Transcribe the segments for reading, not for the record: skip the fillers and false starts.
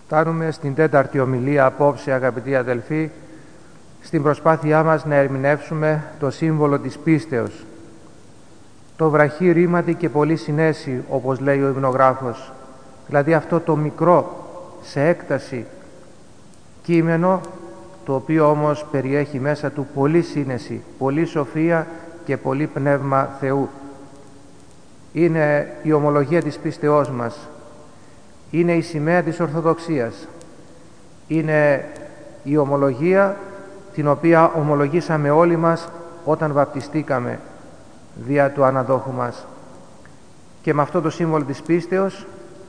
Φτάνουμε στην τέταρτη ομιλία απόψε, αγαπητοί αδελφοί, στην προσπάθειά μας να ερμηνεύσουμε το σύμβολο της πίστεως. Το βραχή ρήματι και πολύ συνέσει, όπως λέει ο υμνογράφος, δηλαδή αυτό το μικρό σε έκταση κείμενο, το οποίο όμως περιέχει μέσα του πολύ σύνεση, πολύ σοφία και πολύ πνεύμα Θεού. Είναι η ομολογία της πίστεώς μας, είναι η σημαία της Ορθοδοξίας, είναι η ομολογία την οποία ομολογήσαμε όλοι μας όταν βαπτιστήκαμε δια του αναδόχου μας. Και με αυτό το σύμβολο της πίστεως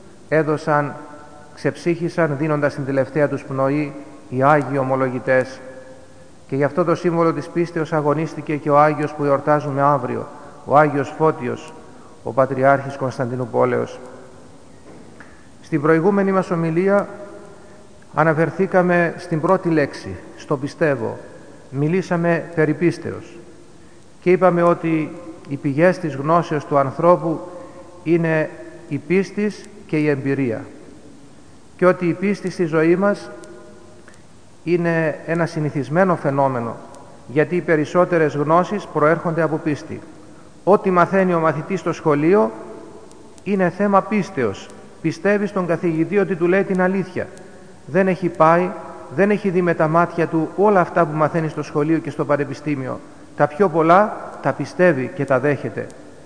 ξεψύχησαν δίνοντας την τελευταία τους πνοή οι Άγιοι ομολογητές. Και γι' αυτό το σύμβολο της πίστεως αγωνίστηκε και ο Άγιος που εορτάζουμε αύριο, ο Άγιος Φώτιος, ο Πατριάρχης Κωνσταντινουπόλεως. Στην προηγούμενη μας ομιλία αναφερθήκαμε στην πρώτη λέξη, στο πιστεύω. Μιλήσαμε περί πίστεως και είπαμε ότι οι πηγές της γνώσεως του ανθρώπου είναι η πίστης και η εμπειρία, και ότι η πίστη στη ζωή μας είναι ένα συνηθισμένο φαινόμενο, γιατί οι περισσότερες γνώσεις προέρχονται από πίστη. Ό,τι μαθαίνει ο μαθητής στο σχολείο είναι θέμα πίστεως. Πιστεύει στον καθηγητή ότι του λέει την αλήθεια. Δεν έχει πάει, δεν έχει δει με τα μάτια του όλα αυτά που μαθαίνει στο σχολείο και στο πανεπιστήμιο. Τα πιο πολλά τα πιστεύει και τα δέχεται.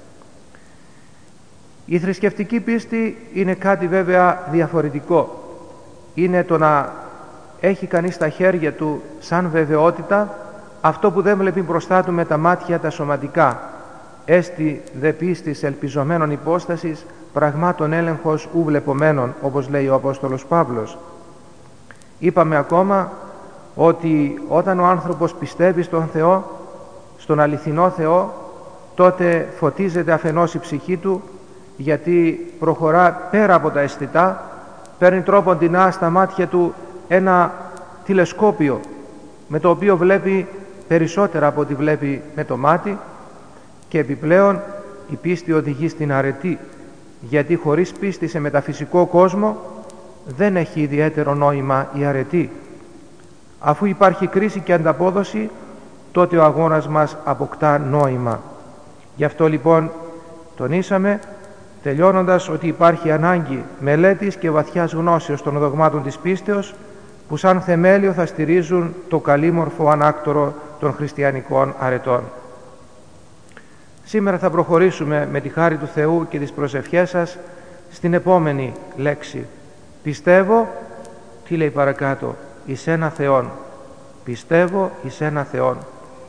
Η θρησκευτική πίστη είναι κάτι βέβαια διαφορετικό. Είναι το να έχει κανείς στα χέρια του σαν βεβαιότητα αυτό που δεν βλέπει μπροστά του με τα μάτια τα σωματικά. Έστι δε πίστης ελπιζομένων υπόστασης, πραγμάτων έλεγχος ου βλεπομένων, όπως λέει ο Απόστολος Παύλος. Είπαμε ακόμα ότι όταν ο άνθρωπος πιστεύει στον Θεό, στον αληθινό Θεό, τότε φωτίζεται αφενός η ψυχή του, γιατί προχωρά πέρα από τα αισθητά, παίρνει τρόποντινά στα μάτια του ένα τηλεσκόπιο με το οποίο βλέπει περισσότερα από ό,τι βλέπει με το μάτι, και επιπλέον η πίστη οδηγεί στην αρετή, γιατί χωρίς πίστη σε μεταφυσικό κόσμο δεν έχει ιδιαίτερο νόημα η αρετή. Αφού υπάρχει κρίση και ανταπόδοση, τότε ο αγώνας μας αποκτά νόημα. Γι' αυτό λοιπόν τονίσαμε, τελειώνοντας, ότι υπάρχει ανάγκη μελέτης και βαθιάς γνώσεως των δογμάτων της πίστεως, που σαν θεμέλιο θα στηρίζουν το καλήμορφο ανάκτορο των χριστιανικών αρετών. Σήμερα θα προχωρήσουμε με τη χάρη του Θεού και τις προσευχές σας στην επόμενη λέξη. Πιστεύω, τι λέει παρακάτω, εις ένα Θεόν. Πιστεύω εις ένα Θεόν.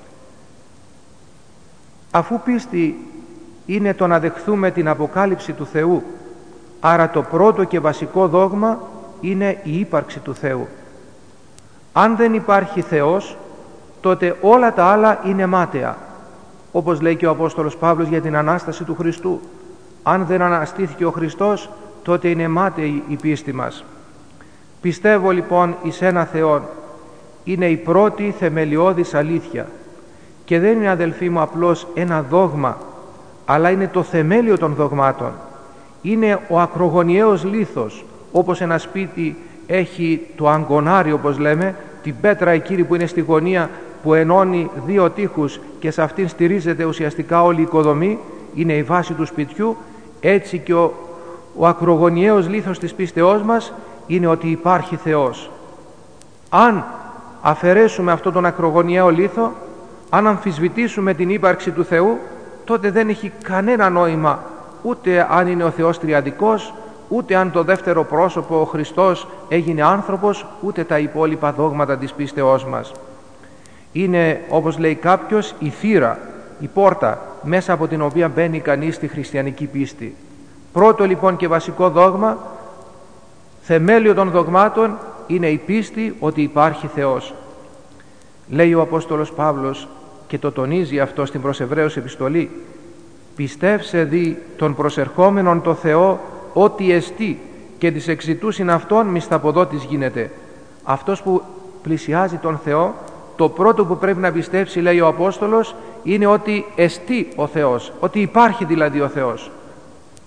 Αφού πίστη είναι το να δεχθούμε την αποκάλυψη του Θεού, άρα το πρώτο και βασικό δόγμα είναι η ύπαρξη του Θεού. Αν δεν υπάρχει Θεός, τότε όλα τα άλλα είναι μάταια, όπως λέει και ο Απόστολος Παύλος για την Ανάσταση του Χριστού. Αν δεν αναστήθηκε ο Χριστός, τότε είναι μάταιη η πίστη μας. Πιστεύω λοιπόν εις ένα Θεόν είναι η πρώτη θεμελιώδης αλήθεια, και δεν είναι, αδελφοί μου, απλώς ένα δόγμα, αλλά είναι το θεμέλιο των δογμάτων. Είναι ο ακρογωνιαίος λίθος, όπως ένα σπίτι έχει το αγκονάρι, όπως λέμε, την πέτρα εκείνη που είναι στη γωνία, που ενώνει δύο τοίχους και σε αυτήν στηρίζεται ουσιαστικά όλη η οικοδομή, είναι η βάση του σπιτιού. Έτσι και ο ακρογωνιαίος λίθος της πίστεώς μας είναι ότι υπάρχει Θεός. Αν αφαιρέσουμε αυτόν τον ακρογωνιαίο λίθο, αν αμφισβητήσουμε την ύπαρξη του Θεού, τότε δεν έχει κανένα νόημα, ούτε αν είναι ο Θεός τριαδικός, ούτε αν το δεύτερο πρόσωπο, ο Χριστός, έγινε άνθρωπος, ούτε τα υπόλοιπα δόγματα της πίστεώς μας. Είναι, όπως λέει κάποιος, η θύρα, η πόρτα μέσα από την οποία μπαίνει κανείς στη χριστιανική πίστη. Πρώτο λοιπόν και βασικό δόγμα, θεμέλιο των δογμάτων, είναι η πίστη ότι υπάρχει Θεός. Λέει ο Απόστολος Παύλος και το τονίζει αυτό στην προς Εβραίους επιστολή: «Πιστεύσε δι τον προσερχόμενον το Θεό ότι εστί, και της εξητούσιν αυτόν μισθαποδότης γίνεται». Αυτός που πλησιάζει τον Θεό, το πρώτο που πρέπει να πιστέψει, λέει ο Απόστολος, είναι ότι εστί ο Θεός, ότι υπάρχει δηλαδή ο Θεός.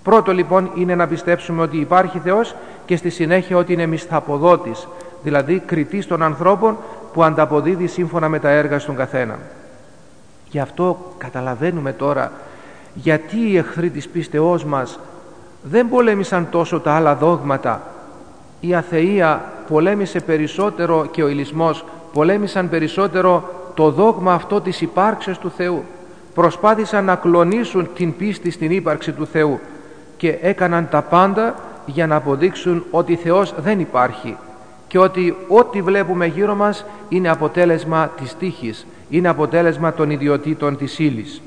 Πρώτο λοιπόν είναι να πιστέψουμε ότι υπάρχει Θεός και στη συνέχεια ότι είναι μισθαποδότης, δηλαδή κριτής των ανθρώπων που ανταποδίδει σύμφωνα με τα έργα στον καθένα. Γι' αυτό καταλαβαίνουμε τώρα γιατί οι εχθροί της πίστεώς μας δεν πολέμησαν τόσο τα άλλα δόγματα. Η αθεία πολέμησε περισσότερο και ο ηλισμός πολέμησαν περισσότερο το δόγμα αυτό της υπάρξεως του Θεού. Προσπάθησαν να κλονίσουν την πίστη στην ύπαρξη του Θεού και έκαναν τα πάντα για να αποδείξουν ότι Θεός δεν υπάρχει και ότι ό,τι βλέπουμε γύρω μας είναι αποτέλεσμα της τύχης, είναι αποτέλεσμα των ιδιωτήτων της ύλης.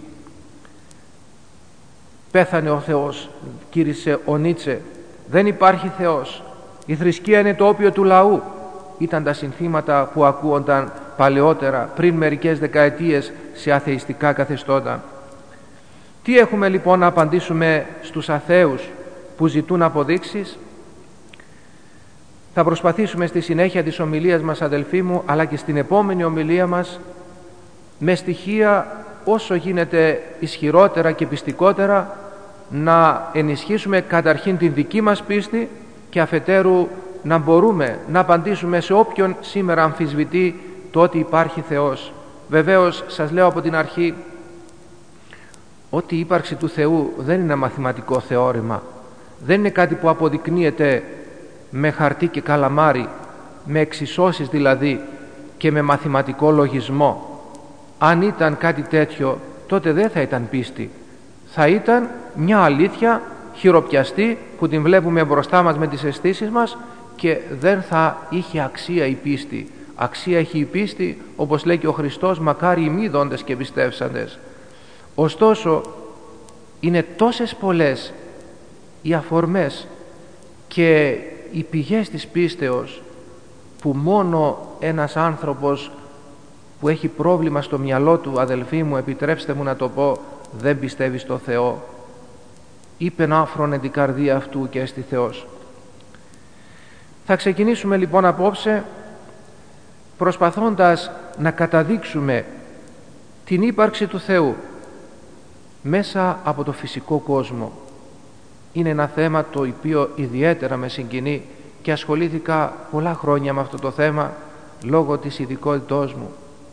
Πέθανε ο Θεός, κήρυσε ο Νίτσε, δεν υπάρχει Θεός, η θρησκεία είναι το όπιο του λαού. Ήταν τα συνθήματα που ακούονταν παλαιότερα, πριν μερικές δεκαετίες, σε αθεϊστικά καθεστώτα. Τι έχουμε λοιπόν να απαντήσουμε στους αθέους που ζητούν αποδείξεις? Θα προσπαθήσουμε στη συνέχεια της ομιλίας μας, αδελφοί μου, αλλά και στην επόμενη ομιλία μας, με στοιχεία όσο γίνεται ισχυρότερα και πιστικότερα, να ενισχύσουμε καταρχήν την δική μας πίστη και αφετέρου να μπορούμε να απαντήσουμε σε όποιον σήμερα αμφισβητεί το ότι υπάρχει Θεός. Βεβαίως σας λέω από την αρχή ότι η ύπαρξη του Θεού δεν είναι ένα μαθηματικό θεώρημα, δεν είναι κάτι που αποδεικνύεται με χαρτί και καλαμάρι, με εξισώσεις δηλαδή και με μαθηματικό λογισμό. Αν ήταν κάτι τέτοιο, τότε δεν θα ήταν πίστη, θα ήταν μια αλήθεια χειροπιαστή που την βλέπουμε μπροστά μας με τις αισθήσεις μας και δεν θα είχε αξία η πίστη. Αξία έχει η πίστη, όπως λέει και ο Χριστός, μακάρι οι μη δόντες και πιστεύσαντες. Ωστόσο είναι τόσες πολλές οι αφορμές και οι πηγές της πίστεως που μόνο ένας άνθρωπος που έχει πρόβλημα στο μυαλό του, αδελφοί μου, επιτρέψτε μου να το πω, δεν πιστεύει στο Θεό. Είπεν άφρονε την καρδία αυτού και έστι Θεός. Θα ξεκινήσουμε λοιπόν απόψε προσπαθώντας να καταδείξουμε την ύπαρξη του Θεού μέσα από το φυσικό κόσμο. Είναι ένα θέμα το οποίο ιδιαίτερα με συγκινεί και ασχολήθηκα πολλά χρόνια με αυτό το θέμα λόγω της ειδικότητός μου.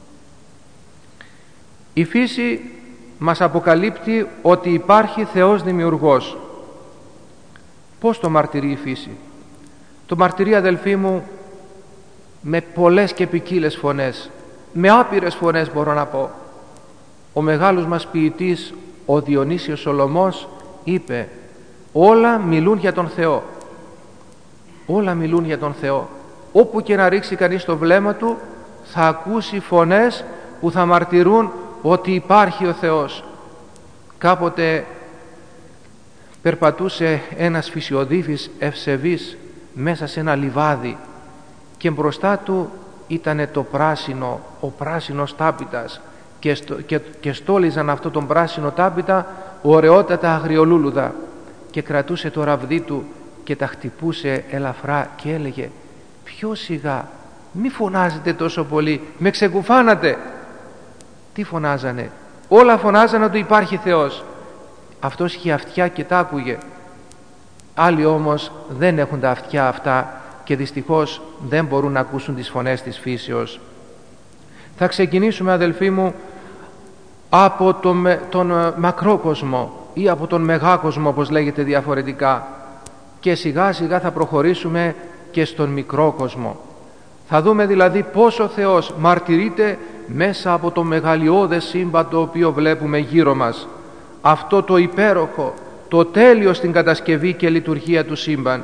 Η φύση μας αποκαλύπτει ότι υπάρχει Θεός δημιουργός. Πώς το μαρτυρεί η φύση? Το μαρτυρεί, αδελφοί μου, με πολλές και ποικίλες φωνές, με άπειρες φωνές μπορώ να πω. Ο μεγάλος μας ποιητής, ο Διονύσιος Σολωμός, είπε όλα μιλούν για τον Θεό. Όλα μιλούν για τον Θεό. Όπου και να ρίξει κανείς το βλέμμα του θα ακούσει φωνές που θα μαρτυρούν ότι υπάρχει ο Θεός. Κάποτε περπατούσε ένας φυσιοδίφης ευσεβής μέσα σε ένα λιβάδι και μπροστά του ήταν το πράσινο, ο πράσινος τάπητας και στόλιζαν αυτό τον πράσινο τάπητα ωραιότατα αγριολούλουδα και κρατούσε το ραβδί του και τα χτυπούσε ελαφρά και έλεγε πιο σιγά, μη φωνάζετε τόσο πολύ, με ξεκουφάνατε. Τι φωνάζανε? Όλα φωνάζανε ότι υπάρχει Θεός. Αυτός είχε αυτιά και τα άκουγε. Άλλοι όμως δεν έχουν τα αυτιά αυτά και δυστυχώς δεν μπορούν να ακούσουν τις φωνές της φύσεως. Θα ξεκινήσουμε, αδελφοί μου, από τον μακρό κόσμο ή από τον μεγά κόσμο, όπως λέγεται διαφορετικά, και σιγά σιγά θα προχωρήσουμε και στον μικρό κόσμο. Θα δούμε δηλαδή πώς ο Θεός μαρτυρείται μέσα από το μεγαλειώδες σύμπαν το οποίο βλέπουμε γύρω μας. Αυτό το υπέροχο, το τέλειο στην κατασκευή και λειτουργία του σύμπαν.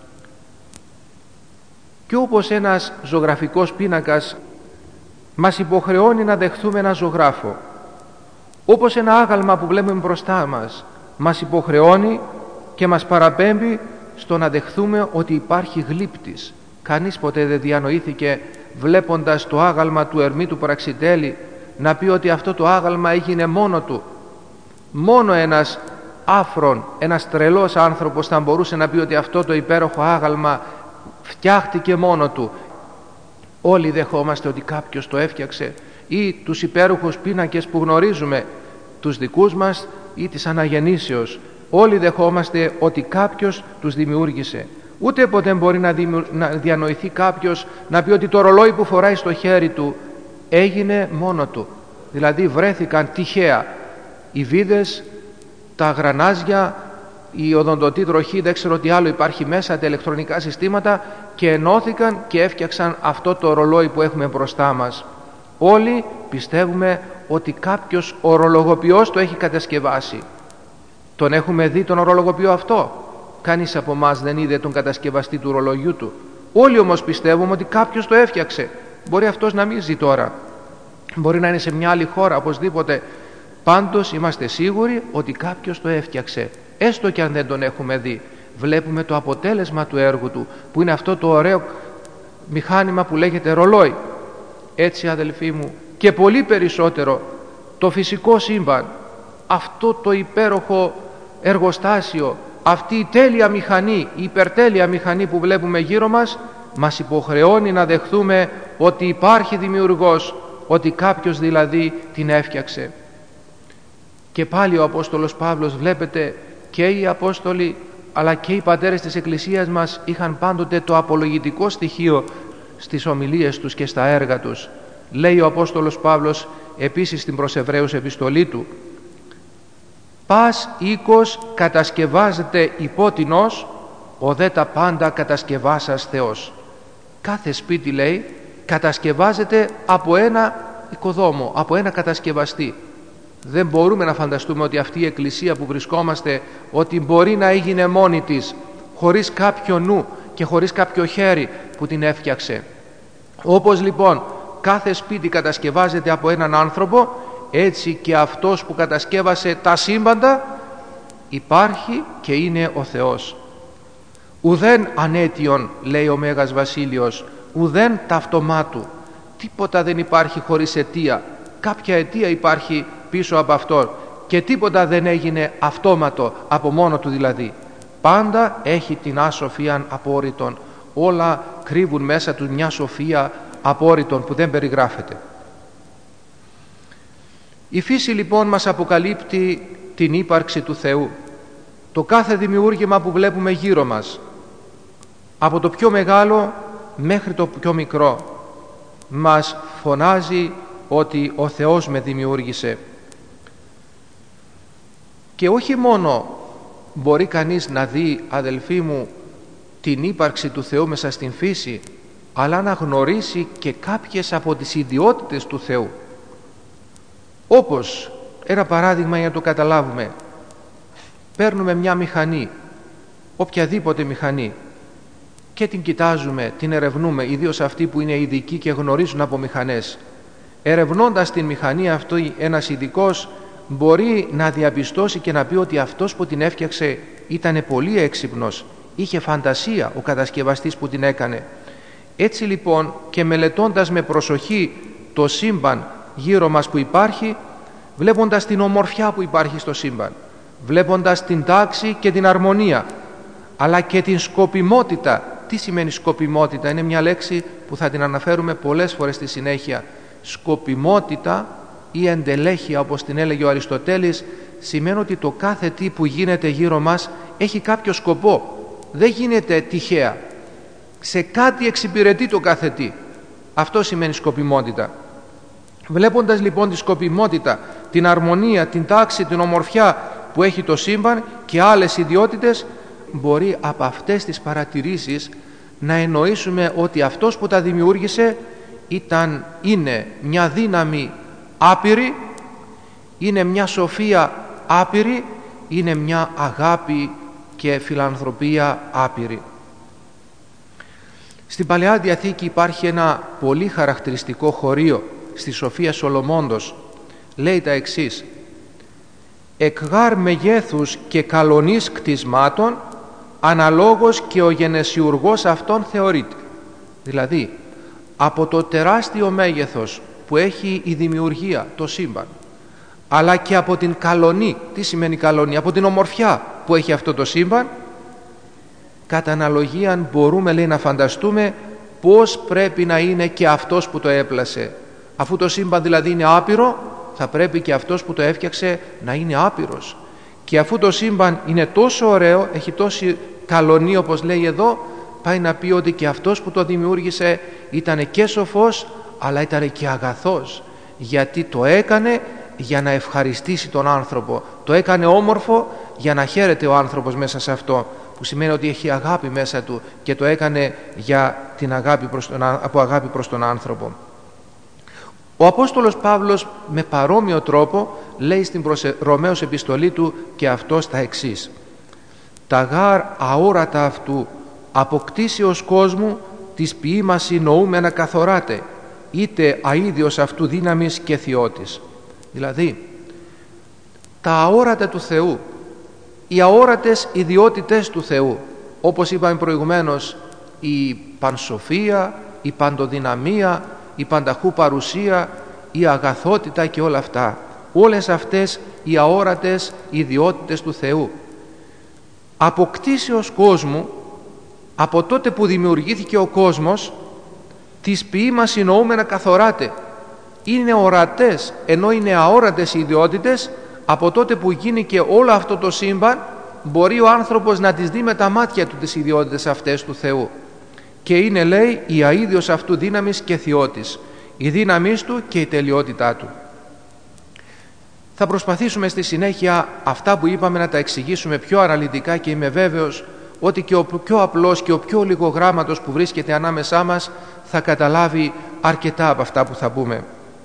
Και όπως ένας ζωγραφικός πίνακας μας υποχρεώνει να δεχθούμε ένα ζωγράφο, όπως ένα άγαλμα που βλέπουμε μπροστά μας υποχρεώνει και μας παραπέμπει στο να δεχθούμε ότι υπάρχει γλύπτης. Κανείς ποτέ δεν διανοήθηκε βλέποντας το άγαλμα του Ερμήτου Πραξιτέλη να πει ότι αυτό το άγαλμα έγινε μόνο του. Μόνο ένας άφρον, ένας τρελός άνθρωπος θα μπορούσε να πει ότι αυτό το υπέροχο άγαλμα φτιάχτηκε μόνο του. Όλοι δεχόμαστε ότι κάποιος το έφτιαξε, ή τους υπέροχους πίνακες που γνωρίζουμε, τους δικούς μας ή της αναγεννήσεως, Όλοι δεχόμαστε ότι κάποιος τους δημιούργησε. Ούτε ποτέ μπορεί να διανοηθεί κάποιος να πει ότι το ρολόι που φοράει στο χέρι του έγινε μόνο του. Δηλαδή βρέθηκαν τυχαία οι βίδες, τα γρανάζια, η οδοντοτή τροχή, δεν ξέρω τι άλλο υπάρχει μέσα, τα ηλεκτρονικά συστήματα, και ενώθηκαν και έφτιαξαν αυτό το ρολόι που έχουμε μπροστά μας. Όλοι πιστεύουμε ότι κάποιος ορολογοποιός το έχει κατασκευάσει. Τον έχουμε δει τον ορολογοποιό αυτό? Κανείς από εμάς δεν είδε τον κατασκευαστή του ρολογιού του. Όλοι όμως πιστεύουμε ότι κάποιος το έφτιαξε. Μπορεί αυτός να μην ζει τώρα, μπορεί να είναι σε μια άλλη χώρα, οπωσδήποτε. Πάντως είμαστε σίγουροι ότι κάποιος το έφτιαξε, έστω και αν δεν τον έχουμε δει. Βλέπουμε το αποτέλεσμα του έργου του, που είναι αυτό το ωραίο μηχάνημα που λέγεται ρολόι. Έτσι, αδελφοί μου, και πολύ περισσότερο το φυσικό σύμπαν, αυτό το υπέροχο εργοστάσιο, αυτή η τέλεια μηχανή, η υπερτέλεια μηχανή που βλέπουμε γύρω μας υποχρεώνει να δεχθούμε ότι υπάρχει δημιουργός, ότι κάποιος δηλαδή την έφτιαξε. Και πάλι ο Απόστολος Παύλος, βλέπετε, και οι Απόστολοι αλλά και οι πατέρες της Εκκλησίας μας είχαν πάντοτε το απολογητικό στοιχείο στις ομιλίες τους και στα έργα τους. Λέει ο Απόστολος Παύλος επίσης στην προς Εβραίους επιστολή του: «Πας οίκος κατασκευάζεται υπότινος, ο δε τα πάντα κατασκευάσας Θεός». Κάθε σπίτι, λέει, κατασκευάζεται από ένα οικοδόμο, από ένα κατασκευαστή. Δεν μπορούμε να φανταστούμε ότι αυτή η εκκλησία που βρισκόμαστε, ότι μπορεί να έγινε μόνη της, χωρίς κάποιο νου και χωρίς κάποιο χέρι που την έφτιαξε. Όπως λοιπόν κάθε σπίτι κατασκευάζεται από έναν άνθρωπο, έτσι και αυτός που κατασκεύασε τα σύμπαντα υπάρχει και είναι ο Θεός. Ουδέν ανέτιον, λέει ο Μέγας Βασίλειος, ουδέν ταυτομάτου. Τίποτα δεν υπάρχει χωρίς αιτία. Κάποια αιτία υπάρχει πίσω από αυτό και τίποτα δεν έγινε αυτόματο, από μόνο του δηλαδή. Πάντα έχει την ασοφίαν απόρριτον. Όλα κρύβουν μέσα του μια σοφία απόρριτον που δεν περιγράφεται. Η φύση λοιπόν μας αποκαλύπτει την ύπαρξη του Θεού. Το κάθε δημιούργημα που βλέπουμε γύρω μας, από το πιο μεγάλο μέχρι το πιο μικρό, μας φωνάζει ότι ο Θεός με δημιούργησε. Και όχι μόνο μπορεί κανείς να δει, αδελφοί μου, την ύπαρξη του Θεού μέσα στην φύση, αλλά να γνωρίσει και κάποιες από τις ιδιότητες του Θεού. Όπως ένα παράδειγμα για να το καταλάβουμε, παίρνουμε μια μηχανή, οποιαδήποτε μηχανή, και την κοιτάζουμε, την ερευνούμε, ιδίως αυτοί που είναι ειδικοί και γνωρίζουν από μηχανές. Ερευνώντας την μηχανή αυτή, ένας ειδικός μπορεί να διαπιστώσει και να πει ότι αυτός που την έφτιαξε ήταν πολύ έξυπνος, είχε φαντασία ο κατασκευαστής που την έκανε. Έτσι λοιπόν, και μελετώντας με προσοχή το σύμπαν γύρω μας που υπάρχει, βλέποντας την ομορφιά που υπάρχει στο σύμπαν, βλέποντας την τάξη και την αρμονία, αλλά και την σκοπιμότητα. Τι σημαίνει σκοπιμότητα? Είναι μια λέξη που θα την αναφέρουμε πολλές φορές στη συνέχεια. Σκοπιμότητα ή εντελέχεια, όπως την έλεγε ο Αριστοτέλης, σημαίνει ότι το κάθε τι που γίνεται γύρω μας έχει κάποιο σκοπό. Δεν γίνεται τυχαία. Σε κάτι εξυπηρετεί το κάθε τι. Αυτό σημαίνει σκοπιμότητα. Βλέποντας λοιπόν τη σκοπιμότητα, την αρμονία, την τάξη, την ομορφιά που έχει το σύμπαν και άλλες ιδιότητες, μπορεί από αυτές τις παρατηρήσεις να εννοήσουμε ότι αυτός που τα δημιούργησε είναι μια δύναμη άπειρη, είναι μια σοφία άπειρη, είναι μια αγάπη και φιλανθρωπία άπειρη. Στην Παλαιά Διαθήκη υπάρχει ένα πολύ χαρακτηριστικό χωρίο στη Σοφία Σολομώντος. Λέει τα εξής: «Εκ γάρ μεγέθους και καλονής κτισμάτων, αναλόγως και ο γενεσιουργός αυτόν θεωρείται». Δηλαδή, από το τεράστιο μέγεθος που έχει η δημιουργία, το σύμπαν, αλλά και από την καλονή, τι σημαίνει καλονή? Από την ομορφιά που έχει αυτό το σύμπαν, κατά αναλογία μπορούμε, λέει, να φανταστούμε πώς πρέπει να είναι και αυτός που το έπλασε. Αφού το σύμπαν δηλαδή είναι άπειρο, θα πρέπει και αυτός που το έφτιαξε να είναι άπειρος. Και αφού το σύμπαν είναι τόσο ωραίο, έχει τόση καλονή όπως λέει εδώ, πάει να πει ότι και αυτός που το δημιούργησε ήταν και σοφός, αλλά ήταν και αγαθός, γιατί το έκανε για να ευχαριστήσει τον άνθρωπο, το έκανε όμορφο για να χαίρεται ο άνθρωπος μέσα σε αυτό, που σημαίνει ότι έχει αγάπη μέσα του και το έκανε για την αγάπη από αγάπη προς τον άνθρωπο. Ο Απόστολος Παύλος με παρόμοιο τρόπο λέει στην προς Ρωμαίους επιστολή του και αυτός τα εξής: «Τα γάρ αόρατα αυτού αποκτήσεως κόσμου της ποιήμαση νοούμενα καθοράτε, είτε αίδιος αυτού δύναμης και θειότης». Δηλαδή τα αόρατα του Θεού, οι αόρατες ιδιότητες του Θεού, όπως είπαμε προηγουμένως, η πανσοφία, η παντοδυναμία, η πανταχού παρουσία, η αγαθότητα και όλα αυτά, όλες αυτές οι αόρατες ιδιότητες του Θεού, αποκτήσεως κόσμου, από τότε που δημιουργήθηκε ο κόσμος, της ποιήμαση νοούμενα καθοράτε, είναι ορατές, ενώ είναι αόρατες οι ιδιότητες. Από τότε που γίνηκε όλο αυτό το σύμπαν, μπορεί ο άνθρωπος να τις δει με τα μάτια του τις ιδιότητες αυτές του Θεού, και είναι, λέει, η αίδιος αυτού δύναμης και θειότης, η δύναμής του και η τελειότητά του. Θα προσπαθήσουμε στη συνέχεια αυτά που είπαμε να τα εξηγήσουμε πιο αναλυτικά, και είμαι βέβαιος ότι και ο πιο απλός και ο πιο λιγογράμματος που βρίσκεται ανάμεσά μας θα καταλάβει αρκετά από αυτά που θα πούμε.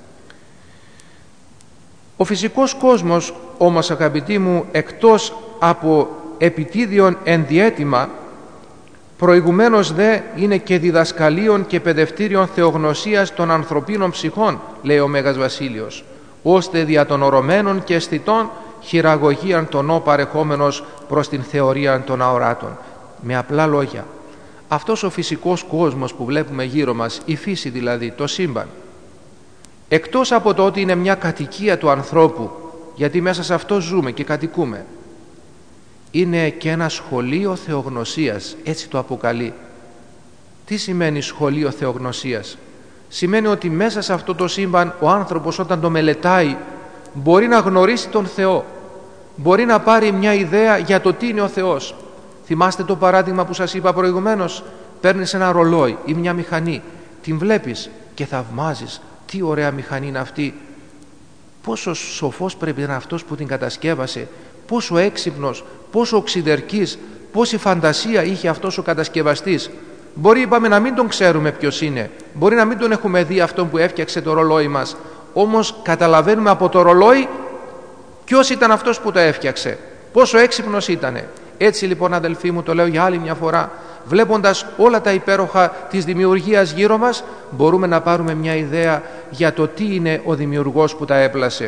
Ο φυσικός κόσμος όμως, αγαπητοί μου, εκτός από επιτίδιον ενδιέτοιμα, προηγουμένως δε είναι και διδασκαλίων και παιδευτήριων θεογνωσίας των ανθρωπίνων ψυχών, λέει ο Μέγας Βασίλειος, ώστε δια των ορωμένων και αισθητών χειραγωγίαν τον ό παρεχόμενος προς την θεωρία των αοράτων. Με απλά λόγια, αυτός ο φυσικός κόσμος που βλέπουμε γύρω μας, η φύση δηλαδή, το σύμπαν, εκτός από το ότι είναι μια κατοικία του ανθρώπου, γιατί μέσα σε αυτό ζούμε και κατοικούμε, είναι και ένα σχολείο θεογνωσίας, έτσι το αποκαλεί. Τι σημαίνει σχολείο θεογνωσίας? Σημαίνει ότι μέσα σε αυτό το σύμπαν ο άνθρωπος, όταν το μελετάει, μπορεί να γνωρίσει τον Θεό, μπορεί να πάρει μια ιδέα για το τι είναι ο Θεός. Θυμάστε το παράδειγμα που σας είπα προηγουμένως? Παίρνεις ένα ρολόι ή μια μηχανή, την βλέπεις και θαυμάζεις, τι ωραία μηχανή είναι αυτή, πόσο σοφός πρέπει να είναι αυτός που την κατασκεύασε, πόσο έξυπνος, πόσο οξυδερκής, πόση φαντασία είχε αυτός ο κατασκευαστής. Μπορεί, είπαμε, να μην τον ξέρουμε ποιος είναι, μπορεί να μην τον έχουμε δει αυτόν που έφτιαξε το ρολόι μας, όμως καταλαβαίνουμε από το ρολόι ποιος ήταν αυτός που το έφτιαξε, πόσο έξυπνος ήτανε. Έτσι λοιπόν, αδελφοί μου, το λέω για άλλη μια φορά, βλέποντας όλα τα υπέροχα της δημιουργίας γύρω μας, μπορούμε να πάρουμε μια ιδέα για το τι είναι ο δημιουργός που τα έπλασε.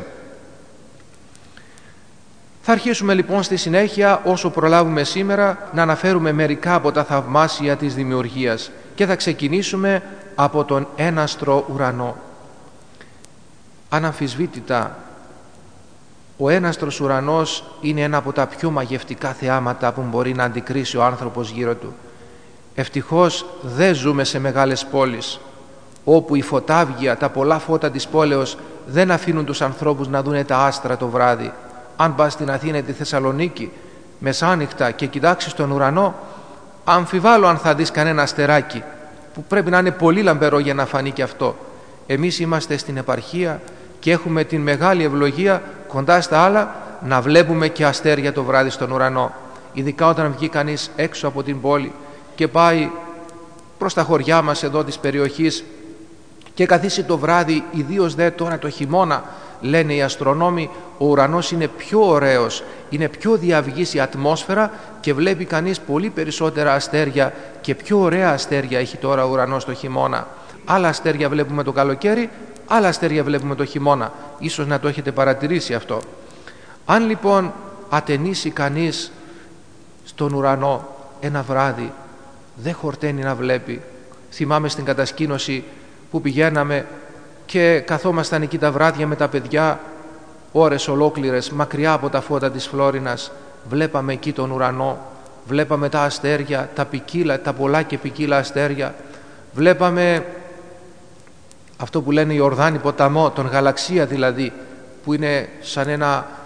Θα αρχίσουμε λοιπόν στη συνέχεια, όσο προλάβουμε σήμερα, να αναφέρουμε μερικά από τα θαυμάσια της δημιουργίας, και θα ξεκινήσουμε από τον έναστρο ουρανό. Αναμφισβήτητα, ο έναστρος ουρανός είναι ένα από τα πιο μαγευτικά θεάματα που μπορεί να αντικρίσει ο άνθρωπος γύρω του. Ευτυχώς δεν ζούμε σε μεγάλες πόλεις, όπου η φωτάβγια, τα πολλά φώτα της πόλεως δεν αφήνουν τους ανθρώπους να δούνε τα άστρα το βράδυ. Αν πας στην Αθήνα ή τη Θεσσαλονίκη μεσάνυχτα και κοιτάξεις τον ουρανό, αμφιβάλλω αν θα δεις κανένα αστεράκι, που πρέπει να είναι πολύ λαμπερό για να φανεί και αυτό. Εμείς είμαστε στην επαρχία και έχουμε την μεγάλη ευλογία κοντά στα άλλα να βλέπουμε και αστέρια το βράδυ στον ουρανό. Ειδικά όταν βγει κανείς έξω από την πόλη και πάει προς τα χωριά μας εδώ της περιοχής και καθίσει το βράδυ, ιδίως δε τώρα το χειμώνα, λένε οι αστρονόμοι, ο ουρανός είναι πιο ωραίος, είναι πιο διαυγής η ατμόσφαιρα και βλέπει κανείς πολύ περισσότερα αστέρια, και πιο ωραία αστέρια έχει τώρα ο ουρανός το χειμώνα. Άλλα αστέρια βλέπουμε το καλοκαίρι, άλλα αστέρια βλέπουμε το χειμώνα. Ίσως να το έχετε παρατηρήσει αυτό. Αν λοιπόν ατενίσει κανείς στον ουρανό ένα βράδυ, δεν χορταίνει να βλέπει. Θυμάμαι στην κατασκήνωση που πηγαίναμε και καθόμασταν εκεί τα βράδια με τα παιδιά, ώρες ολόκληρες μακριά από τα φώτα της Φλόρινας, βλέπαμε εκεί τον ουρανό, βλέπαμε τα αστέρια, τα πολλά και ποικίλα αστέρια, βλέπαμε αυτό που λένε Ιορδάνη ποταμό, τον γαλαξία δηλαδή, που είναι σαν ένα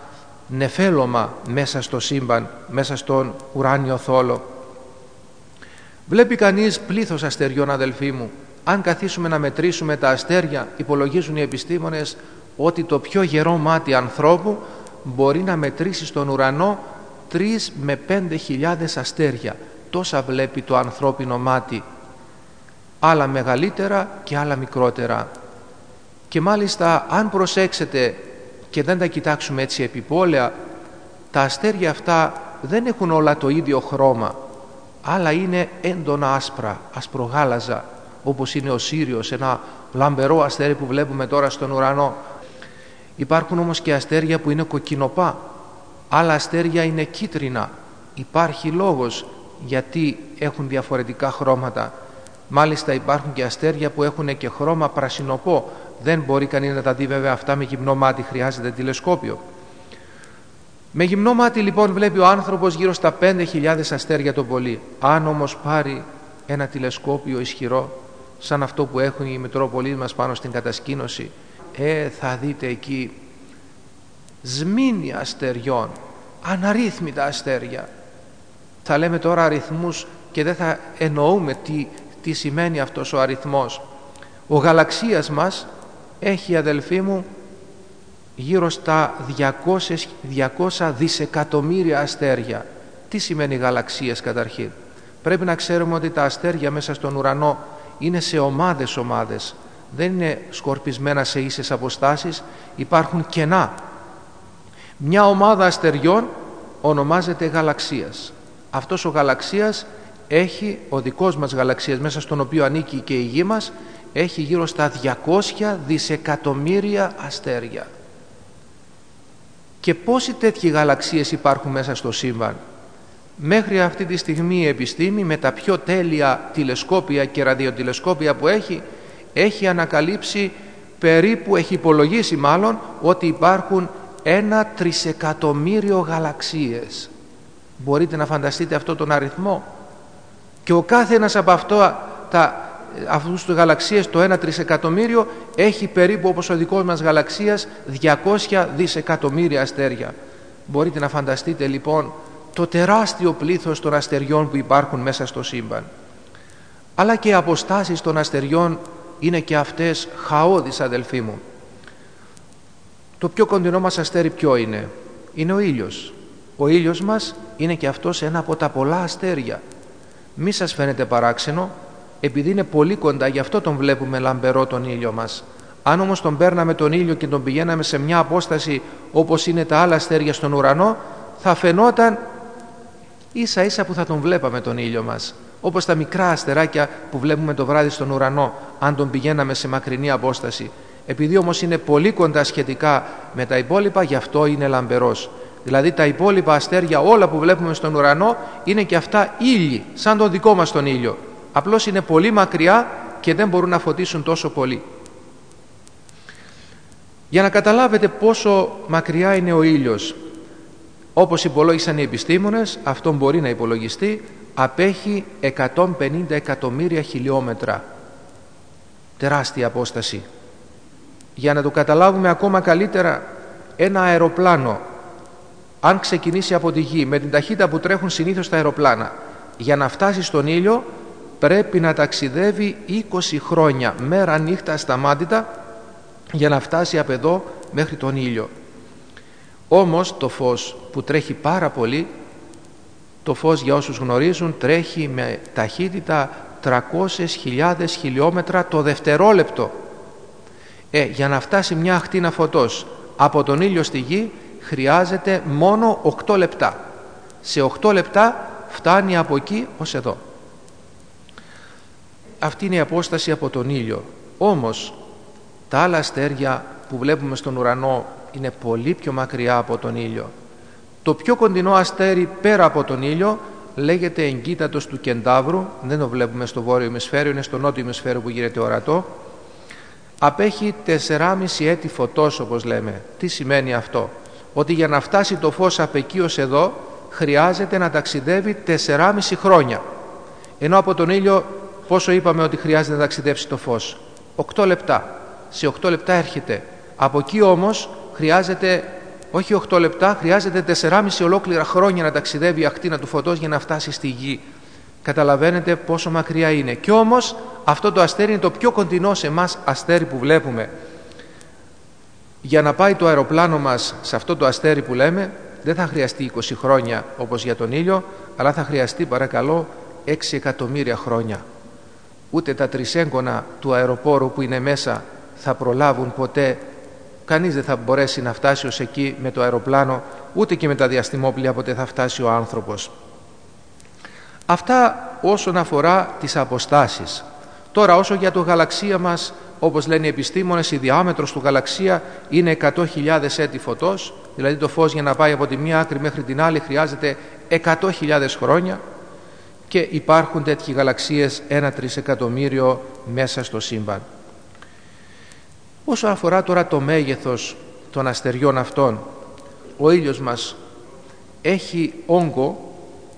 νεφέλωμα μέσα στο σύμπαν, μέσα στον ουράνιο θόλο. Βλέπει κανείς πλήθος αστεριών, αδελφοί μου. Αν καθίσουμε να μετρήσουμε τα αστέρια, υπολογίζουν οι επιστήμονες ότι το πιο γερό μάτι ανθρώπου μπορεί να μετρήσει στον ουρανό 3 με 5.000 αστέρια. Τόσα βλέπει το ανθρώπινο μάτι, άλλα μεγαλύτερα και άλλα μικρότερα. Και μάλιστα αν προσέξετε και δεν τα κοιτάξουμε έτσι επιπόλαια, τα αστέρια αυτά δεν έχουν όλα το ίδιο χρώμα. Άλλα είναι έντονα άσπρα, ασπρογάλαζα, όπως είναι ο Σύριος, ένα λαμπερό αστέρι που βλέπουμε τώρα στον ουρανό. Υπάρχουν όμως και αστέρια που είναι κοκκινοπά, άλλα αστέρια είναι κίτρινα. Υπάρχει λόγος γιατί έχουν διαφορετικά χρώματα. Μάλιστα υπάρχουν και αστέρια που έχουν και χρώμα πρασινοπό. Δεν μπορεί κανείς να τα δει βέβαια αυτά με γυμνό μάτι, χρειάζεται τηλεσκόπιο. Με γυμνό μάτι λοιπόν βλέπει ο άνθρωπος γύρω στα 5.000 αστέρια το πολύ. Αν όμως πάρει ένα τηλεσκόπιο ισχυρό, σαν αυτό που έχουν οι Μητρόπολοι μας πάνω στην κατασκήνωση, θα δείτε εκεί σμήνια αστεριών, αναρρύθμιτα αστέρια. Θα λέμε τώρα αριθμούς και δεν θα εννοούμε τι σημαίνει αυτός ο αριθμός. Ο γαλαξίας μας έχει, αδελφοί μου, γύρω στα 200 δισεκατομμύρια αστέρια. Τι σημαίνει γαλαξίες καταρχήν? Πρέπει να ξέρουμε ότι τα αστέρια μέσα στον ουρανό είναι σε ομάδες. Δεν είναι σκορπισμένα σε ίσες αποστάσεις, υπάρχουν κενά. Μια ομάδα αστεριών ονομάζεται γαλαξίας. Αυτός ο γαλαξίας έχει, ο δικός μας γαλαξίας, μέσα στον οποίο ανήκει και η γη μας, έχει γύρω στα 200 δισεκατομμύρια αστέρια. Και πόσοι τέτοιοι γαλαξίες υπάρχουν μέσα στο σύμπαν? Μέχρι αυτή τη στιγμή η επιστήμη, με τα πιο τέλεια τηλεσκόπια και ραδιοτηλεσκόπια που έχει ανακαλύψει περίπου, έχει υπολογίσει μάλλον, ότι υπάρχουν 1 τρισεκατομμύριο γαλαξίες. Μπορείτε να φανταστείτε αυτό τον αριθμό? Και ο κάθε ένας από αυτούς τους γαλαξίες, το 1 τρισεκατομμύριο, έχει περίπου, όπως ο δικός μας γαλαξίας, 200 δισεκατομμύρια αστέρια. Μπορείτε να φανταστείτε λοιπόν το τεράστιο πλήθος των αστεριών που υπάρχουν μέσα στο σύμπαν. Αλλά και οι αποστάσεις των αστεριών είναι και αυτές χαώδεις, αδελφοί μου. Το πιο κοντινό μας αστέρι ποιο είναι? Είναι ο ήλιος. Ο ήλιος μας είναι και αυτός ένα από τα πολλά αστέρια. Μη σας φαίνεται παράξενο, επειδή είναι πολύ κοντά, γι' αυτό τον βλέπουμε λαμπερό τον ήλιο μας. Αν όμως τον παίρναμε τον ήλιο και τον πηγαίναμε σε μια απόσταση όπως είναι τα άλλα αστέρια στον ουρανό, θα φαινόταν ίσα ίσα που θα τον βλέπαμε τον ήλιο μας, όπως τα μικρά αστεράκια που βλέπουμε το βράδυ στον ουρανό, αν τον πηγαίναμε σε μακρινή απόσταση. Επειδή όμως είναι πολύ κοντά σχετικά με τα υπόλοιπα, γι' αυτό είναι λαμπερός. Δηλαδή τα υπόλοιπα αστέρια, όλα που βλέπουμε στον ουρανό, είναι και αυτά ήλιοι, σαν τον δικό μας τον ήλιο. Απλώς είναι πολύ μακριά και δεν μπορούν να φωτίσουν τόσο πολύ. Για να καταλάβετε πόσο μακριά είναι ο ήλιος, όπως υπολόγισαν οι επιστήμονες, αυτό μπορεί να υπολογιστεί, απέχει 150 εκατομμύρια χιλιόμετρα. Τεράστια απόσταση. Για να το καταλάβουμε ακόμα καλύτερα, ένα αεροπλάνο, αν ξεκινήσει από τη γη με την ταχύτητα που τρέχουν συνήθως τα αεροπλάνα, για να φτάσει στον ήλιο πρέπει να ταξιδεύει 20 χρόνια, μέρα νύχτα ασταμάτητα, για να φτάσει από εδώ μέχρι τον ήλιο. Όμως το φως που τρέχει πάρα πολύ, το φως, για όσους γνωρίζουν, τρέχει με ταχύτητα 300.000 χιλιόμετρα το δευτερόλεπτο. Για να φτάσει μια ακτίνα φωτός από τον ήλιο στη γη χρειάζεται μόνο 8 λεπτά. Σε 8 λεπτά φτάνει από εκεί ως εδώ. Αυτή είναι η απόσταση από τον ήλιο. Όμως τα άλλα αστέρια που βλέπουμε στον ουρανό είναι πολύ πιο μακριά από τον ήλιο. Το πιο κοντινό αστέρι πέρα από τον ήλιο λέγεται εγκύτατος του Κεντάβρου. Δεν το βλέπουμε στο βόρειο ημισφαίριο, είναι στο νότιο ημισφαίριο που γίνεται ορατό. Απέχει 4,5 έτη φωτός, όπως λέμε. Τι σημαίνει αυτό? Ότι για να φτάσει το φως από εκεί ως εδώ χρειάζεται να ταξιδεύει 4,5 χρόνια. Ενώ από τον ήλιο πόσο είπαμε ότι χρειάζεται να ταξιδέψει το φως? 8 λεπτά. Σε 8 λεπτά έρχεται. Από εκεί όμως χρειάζεται όχι 8 λεπτά, χρειάζεται 4,5 ολόκληρα χρόνια να ταξιδεύει η ακτίνα του φωτός για να φτάσει στη γη. Καταλαβαίνετε πόσο μακριά είναι. Κι όμως αυτό το αστέρι είναι το πιο κοντινό σε εμάς αστέρι που βλέπουμε. Για να πάει το αεροπλάνο μας σε αυτό το αστέρι που λέμε, δεν θα χρειαστεί 20 χρόνια όπως για τον ήλιο, αλλά θα χρειαστεί παρακαλώ 6 εκατομμύρια χρόνια. Ούτε τα τρισέγγωνα του αεροπόρου που είναι μέσα θα προλάβουν ποτέ. Κανείς δεν θα μπορέσει να φτάσει ως εκεί με το αεροπλάνο, ούτε και με τα διαστημόπλια ποτέ θα φτάσει ο άνθρωπος. Αυτά όσον αφορά τις αποστάσεις. Τώρα όσο για το γαλαξία μας, όπως λένε οι επιστήμονες, η διάμετρος του γαλαξία είναι 100.000 έτη φωτός, δηλαδή το φως για να πάει από τη μία άκρη μέχρι την άλλη χρειάζεται 100.000 χρόνια, και υπάρχουν τέτοιοι γαλαξίες 1 τρισεκατομμύριο μέσα στο σύμπαν. Όσο αφορά τώρα το μέγεθος των αστεριών αυτών, ο ήλιος μας έχει όγκο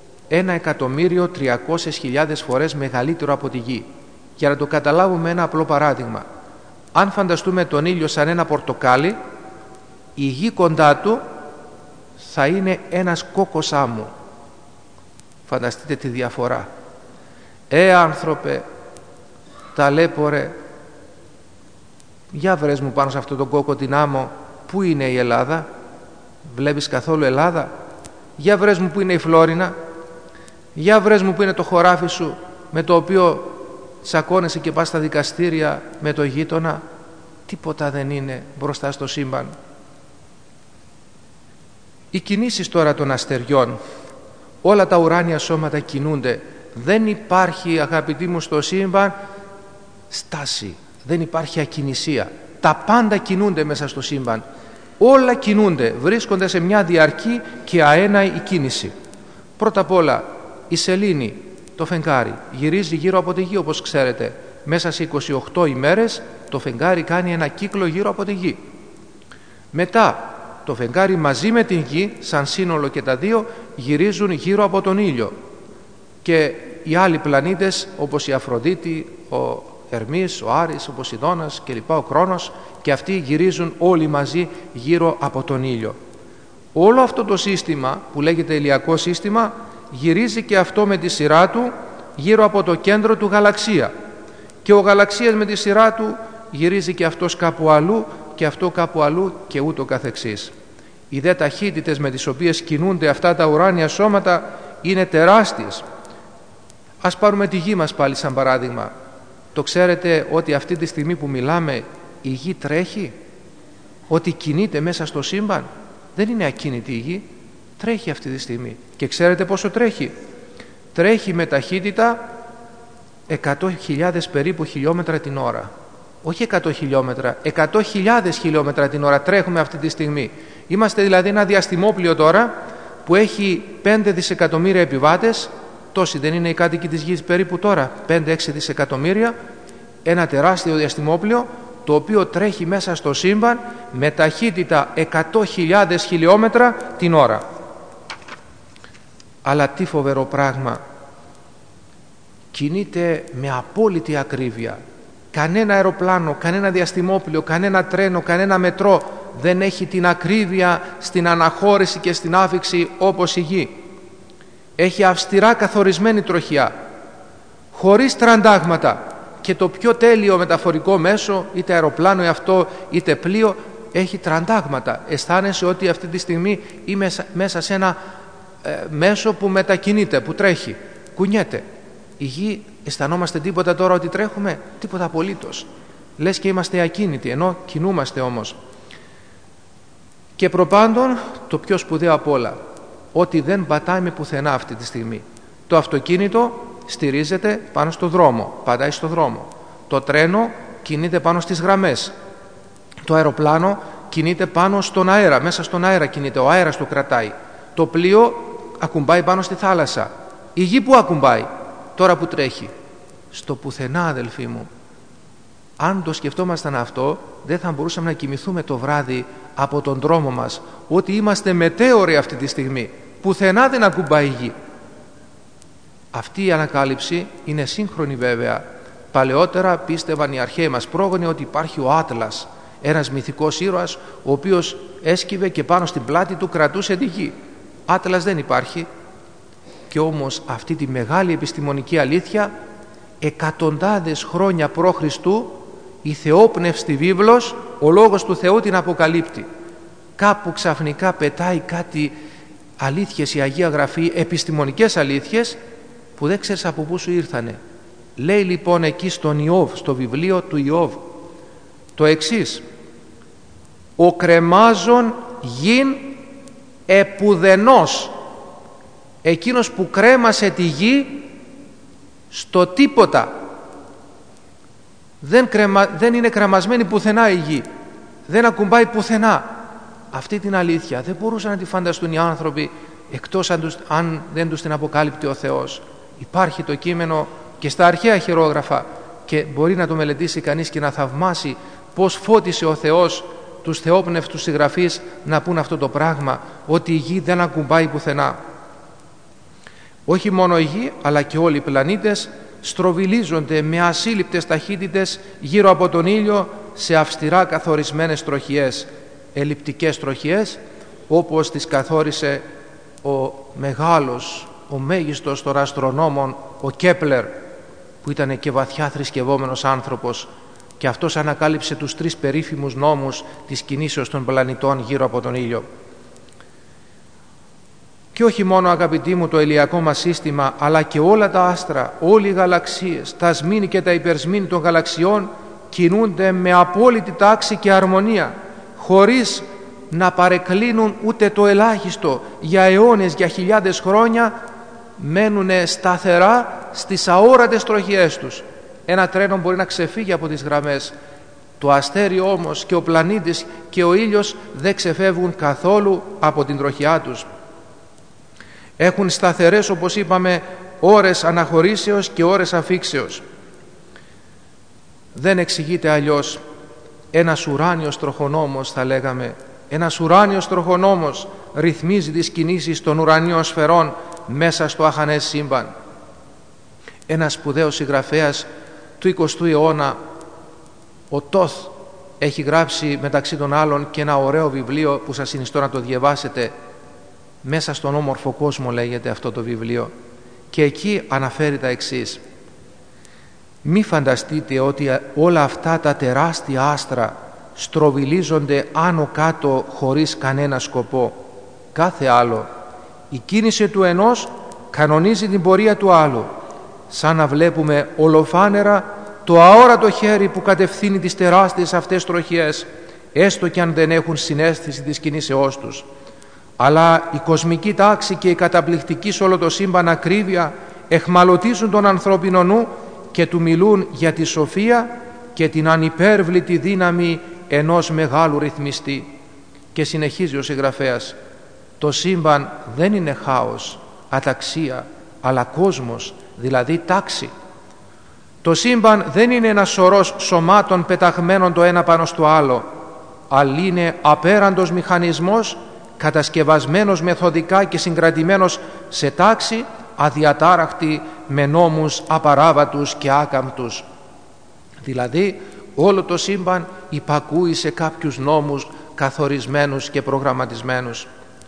1.300.000 φορές μεγαλύτερο από τη γη. Για να το καταλάβουμε ένα απλό παράδειγμα. Αν φανταστούμε τον ήλιο σαν ένα πορτοκάλι, η γη κοντά του θα είναι ένας κόκκος άμμου. Φανταστείτε τη διαφορά. Άνθρωπε, ταλέπορε, για βρες μου πάνω σε αυτό τον κόκκο την άμμο, πού είναι η Ελλάδα? Βλέπεις καθόλου Ελλάδα? Για βρες μου πού είναι η Φλόρινα? Για βρες μου πού είναι το χωράφι σου με το οποίο τσακώνεσαι και πας στα δικαστήρια με το γείτονα? Τίποτα δεν είναι μπροστά στο σύμπαν. Οι κινήσεις τώρα των αστεριών, όλα τα ουράνια σώματα κινούνται. Δεν υπάρχει, αγαπητοί μου, στο σύμπαν στάση, δεν υπάρχει ακινησία. Τα πάντα κινούνται μέσα στο σύμπαν. Όλα κινούνται, βρίσκονται σε μια διαρκή και αέναη κίνηση. Πρώτα απ' όλα η σελήνη, το φεγγάρι, γυρίζει γύρω από τη γη, όπως ξέρετε. Μέσα σε 28 ημέρες το φεγγάρι κάνει ένα κύκλο γύρω από τη γη. Μετά το φεγγάρι μαζί με την γη, σαν σύνολο και τα δύο, γυρίζουν γύρω από τον ήλιο. Και οι άλλοι πλανήτες, όπως η Αφροδίτη, ο Ερμής, ο Άρης, ο Ποσειδώνας και λοιπά, ο Κρόνος, και αυτοί γυρίζουν όλοι μαζί γύρω από τον ήλιο. Όλο αυτό το σύστημα που λέγεται ηλιακό σύστημα γυρίζει και αυτό με τη σειρά του γύρω από το κέντρο του γαλαξία, και ο γαλαξίας με τη σειρά του γυρίζει και αυτός κάπου αλλού και αυτό κάπου αλλού και ούτω καθεξής. Οι δε ταχύτητες με τις οποίες κινούνται αυτά τα ουράνια σώματα είναι τεράστιες. Ας πάρουμε τη γη μας πάλι σαν παράδειγμα. Το ξέρετε ότι αυτή τη στιγμή που μιλάμε η γη τρέχει, ότι κινείται μέσα στο σύμπαν? Δεν είναι ακίνητη η γη, τρέχει αυτή τη στιγμή. Και ξέρετε πόσο τρέχει? Τρέχει με ταχύτητα 100.000 περίπου χιλιόμετρα την ώρα. Όχι 100 χιλιόμετρα, 100.000 χιλιόμετρα την ώρα τρέχουμε αυτή τη στιγμή. Είμαστε δηλαδή ένα διαστημόπλιο τώρα που έχει 5 δισεκατομμύρια επιβάτες. Τόσοι δεν είναι οι κάτοικοι της γης περίπου τώρα? 5-6 δισεκατομμύρια. Ένα τεράστιο διαστημόπλιο το οποίο τρέχει μέσα στο σύμπαν με ταχύτητα 100.000 χιλιόμετρα την ώρα. Αλλά τι φοβερό πράγμα! Κινείται με απόλυτη ακρίβεια. Κανένα αεροπλάνο, κανένα διαστημόπλιο, κανένα τρένο, κανένα μετρό δεν έχει την ακρίβεια στην αναχώρηση και στην άφιξη όπως η γη. Έχει αυστηρά καθορισμένη τροχιά, χωρίς τραντάγματα, και το πιο τέλειο μεταφορικό μέσο, είτε αεροπλάνο αυτό είτε πλοίο, έχει τραντάγματα. Αισθάνεσαι ότι αυτή τη στιγμή είμαι μέσα σε ένα μέσο που μετακινείται, που τρέχει, κουνιέται. Η γη, αισθανόμαστε τίποτα τώρα ότι τρέχουμε? Τίποτα απολύτως. Λες και είμαστε ακίνητοι, ενώ κινούμαστε όμως. Και προπάντων το πιο σπουδαίο απ' όλα, ότι δεν πατάμε πουθενά αυτή τη στιγμή. Το αυτοκίνητο στηρίζεται πάνω στο δρόμο, πατάει στο δρόμο. Το τρένο κινείται πάνω στις γραμμές. Το αεροπλάνο κινείται πάνω στον αέρα, μέσα στον αέρα κινείται, ο αέρας το κρατάει. Το πλοίο ακουμπάει πάνω στη θάλασσα. Η γη που ακουμπάει τώρα που τρέχει? Στο πουθενά, αδελφοί μου. Αν το σκεφτόμασταν αυτό, δεν θα μπορούσαμε να κοιμηθούμε το βράδυ από τον δρόμο μας, ότι είμαστε μετέωροι αυτή τη στιγμή. Πουθενά δεν ακουμπάει η γη. Αυτή η ανακάλυψη είναι σύγχρονη βέβαια. Παλαιότερα πίστευαν οι αρχαίοι μας πρόγονοι ότι υπάρχει ο Άτλας. ένας μυθικός ήρωας ο οποίος έσκυβε και πάνω στην πλάτη του κρατούσε τη γη. Άτλας δεν υπάρχει. Και όμως αυτή τη μεγάλη επιστημονική αλήθεια εκατοντάδες χρόνια π.Χ. η θεόπνευστη βίβλος, ο Λόγος του Θεού την αποκαλύπτει. Κάπου ξαφνικά πετάει κάτι αλήθειες η Αγία Γραφή, επιστημονικές αλήθειες που δεν ξέρεις από πού σου ήρθανε. Λέει λοιπόν εκεί στον Ιώβ, στο βιβλίο του Ιώβ, το εξής: «Ο κρεμάζων γην επουδενός», εκείνος που κρέμασε τη γη στο τίποτα. Δεν είναι κρεμασμένη πουθενά η γη, δεν ακουμπάει πουθενά. Αυτή την αλήθεια δεν μπορούσαν να τη φανταστούν οι άνθρωποι εκτός αν δεν τους την αποκάλυπτε ο Θεός. Υπάρχει το κείμενο και στα αρχαία χειρόγραφα και μπορεί να το μελετήσει κανείς και να θαυμάσει πως φώτισε ο Θεός τους θεόπνευστους συγγραφείς να πούν αυτό το πράγμα, ότι η γη δεν ακουμπάει πουθενά. Όχι μόνο η γη αλλά και όλοι οι πλανήτες στροβιλίζονται με ασύλληπτες ταχύτητες γύρω από τον ήλιο σε αυστηρά καθορισμένες τροχιές, ελλειπτικές τροχιές, όπως τις καθόρισε ο μεγάλος, ο μέγιστος των αστρονόμων, ο Κέπλερ, που ήταν και βαθιά θρησκευόμενος άνθρωπος, και αυτός ανακάλυψε τους 3 περίφημους νόμους της κινήσεως των πλανητών γύρω από τον ήλιο. Και όχι μόνο, αγαπητοί μου, το ηλιακό μας σύστημα, αλλά και όλα τα άστρα, όλοι οι γαλαξίες, τα σμήνη και τα υπερσμήνη των γαλαξιών κινούνται με απόλυτη τάξη και αρμονία, χωρίς να παρεκκλίνουν ούτε το ελάχιστο. Για αιώνες, για χιλιάδες χρόνια μένουν σταθερά στις αόρατες τροχιές τους. Ένα τρένο μπορεί να ξεφύγει από τις γραμμές, το αστέριο όμως και ο πλανήτης και ο ήλιος δεν ξεφεύγουν καθόλου από την τροχιά τους. Έχουν σταθερές, όπως είπαμε, ώρες αναχωρήσεως και ώρες αφήξεως. Δεν εξηγείται αλλιώς. Ένας ουράνιος τροχονόμος, θα λέγαμε, ένας ουράνιος τροχονόμος ρυθμίζει τις κινήσεις των ουρανίων σφαιρών μέσα στο αχανές σύμπαν. Ένας σπουδαίος συγγραφέας του 20ου αιώνα, ο Τόθ, έχει γράψει μεταξύ των άλλων και ένα ωραίο βιβλίο που σας συνιστώ να το διαβάσετε. «Μέσα στον όμορφο κόσμο» λέγεται αυτό το βιβλίο, και εκεί αναφέρει τα εξής: «Μη φανταστείτε ότι όλα αυτά τα τεράστια άστρα στροβιλίζονται άνω κάτω χωρίς κανένα σκοπό. Κάθε άλλο. Η κίνηση του ενός κανονίζει την πορεία του άλλου, σαν να βλέπουμε ολοφάνερα το αόρατο χέρι που κατευθύνει τις τεράστιες αυτές τροχιές, έστω και αν δεν έχουν συναίσθηση της κινήσεώς τους. Αλλά η κοσμική τάξη και η καταπληκτική σε όλο το σύμπαν ακρίβεια εχμαλωτίζουν τον ανθρώπινο νου και του μιλούν για τη σοφία και την ανυπέρβλητη δύναμη ενός μεγάλου ρυθμιστή». Και συνεχίζει ο συγγραφέας: «Το σύμπαν δεν είναι χάος, αταξία, αλλά κόσμος, δηλαδή τάξη. Το σύμπαν δεν είναι ένας σωρός σωμάτων πεταγμένων το ένα πάνω στο άλλο, αλλά είναι απέραντος μηχανισμός, κατασκευασμένος μεθοδικά και συγκρατημένος σε τάξη αδιατάραχτη, με νόμους απαράβατους και άκαμπτους». Δηλαδή όλο το σύμπαν υπακούει σε κάποιους νόμους καθορισμένους και προγραμματισμένους.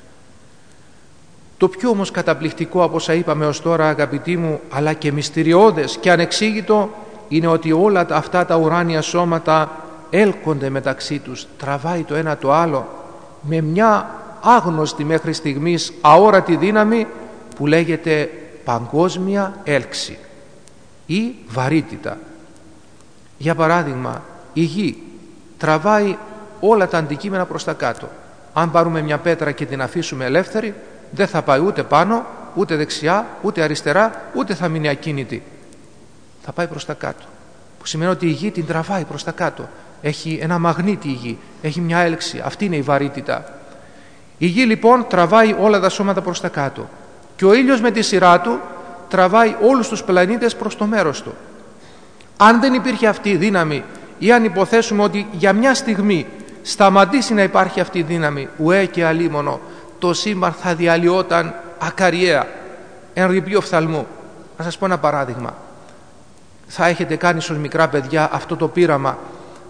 Το πιο όμως καταπληκτικό από όσα είπαμε ως τώρα, αγαπητοί μου, αλλά και μυστηριώδες και ανεξήγητο, είναι ότι όλα αυτά τα ουράνια σώματα έλκονται μεταξύ τους, τραβάει το ένα το άλλο με μια άγνωστη μέχρι στιγμής αόρατη δύναμη που λέγεται παγκόσμια έλξη ή βαρύτητα. Για παράδειγμα, η γη τραβάει όλα τα αντικείμενα προς τα κάτω. Αν πάρουμε μια πέτρα και την αφήσουμε ελεύθερη, δεν θα πάει ούτε πάνω, ούτε δεξιά, ούτε αριστερά, ούτε θα μείνει ακίνητη. Θα πάει προς τα κάτω. Που σημαίνει ότι η γη την τραβάει προς τα κάτω. Έχει ένα μαγνήτη η γη, έχει μια έλξη. Αυτή είναι η βαρύτητα. Η γη λοιπόν τραβάει όλα τα σώματα προς τα κάτω. Και ο ήλιος με τη σειρά του τραβάει όλους τους πλανήτες προς το μέρος του. Αν δεν υπήρχε αυτή η δύναμη, ή αν υποθέσουμε ότι για μια στιγμή σταματήσει να υπάρχει αυτή η δύναμη, ουέ και αλίμονο, το σύμπαν θα διαλυόταν ακαριέα, εν ρηπείο φθαλμού. Να σας πω ένα παράδειγμα. Θα έχετε κάνει ως μικρά παιδιά αυτό το πείραμα.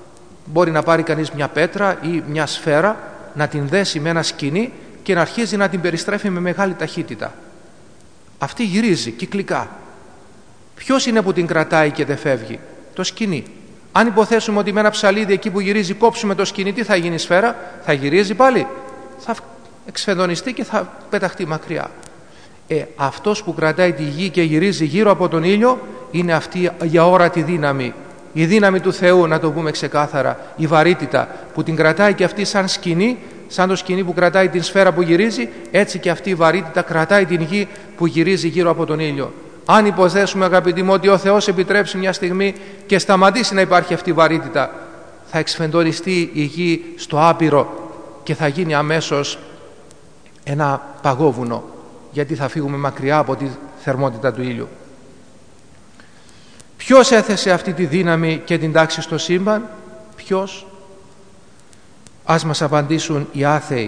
Μπορεί να πάρει κανείς μια πέτρα ή μια σφαίρα, να την δέσει με ένα σκοινί και να αρχίζει να την περιστρέφει με μεγάλη ταχύτητα. Αυτή γυρίζει κυκλικά. Ποιος είναι που την κρατάει και δεν φεύγει? Το σκοινί. Αν υποθέσουμε ότι με ένα ψαλίδι εκεί που γυρίζει κόψουμε το σκοινί, τι θα γίνει η σφαίρα? Θα γυρίζει πάλι? Θα εξφεδονιστεί και θα πεταχτεί μακριά. Αυτός που κρατάει τη γη και γυρίζει γύρω από τον ήλιο είναι αυτή η αόρατη δύναμη. Η δύναμη του Θεού, να το πούμε ξεκάθαρα, η βαρύτητα που την κρατάει και αυτή σαν σκοινί, σαν το σκοινί που κρατάει την σφαίρα που γυρίζει, έτσι και αυτή η βαρύτητα κρατάει την γη που γυρίζει γύρω από τον ήλιο. Αν υποθέσουμε, αγαπητοί μου, ότι ο Θεός επιτρέψει μια στιγμή και σταματήσει να υπάρχει αυτή η βαρύτητα, θα εξφεντοριστεί η γη στο άπειρο και θα γίνει αμέσως ένα παγόβουνο, γιατί θα φύγουμε μακριά από τη θερμότητα του ήλιου. Ποιος έθεσε αυτή τη δύναμη και την τάξη στο σύμπαν? Ποιος? Ας μας απαντήσουν οι άθεοι.